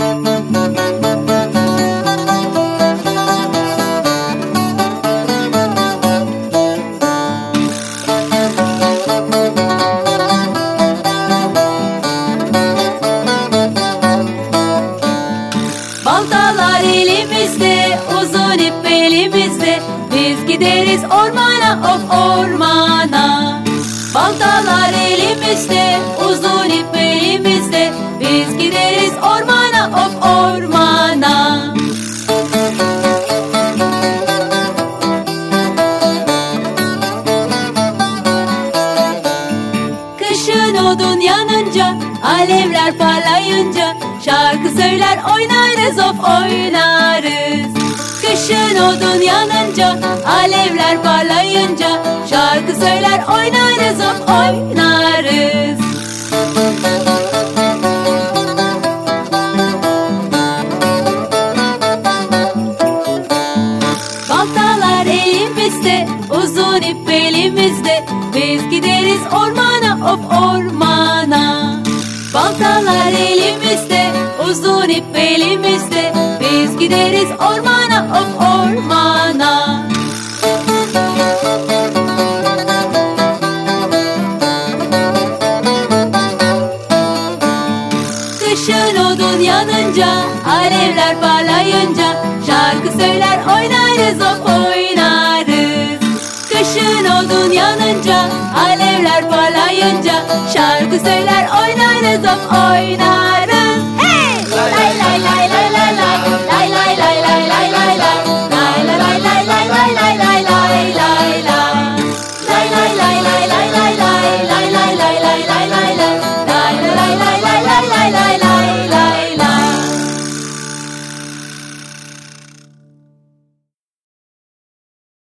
Baltalar elimizde, uzun ip elimizde, biz gideriz ormana, of ormana. Baltalar elimizde, uzun ip elimizde, biz gideriz ormana, of ormana. Kışın odun yanınca, alevler parlayınca, şarkı söyler oynarız, of oynarız. Kışın odun yanınca, alevler parlayınca, şarkı söyler oynarız, of oynarız. Baltalar elimizde, uzun ip elimizde, biz gideriz ormana, of ormana. Baltalar elimizde, uzun ip elimizde, biz gideriz ormana, of ormana. Kışın odun yanınca, alevler parlayınca, şarkı söyler oynarız, of oynarız. Kışın odun yanınca, alevler parlayınca, şarkı söyler oynarız, of oynarız.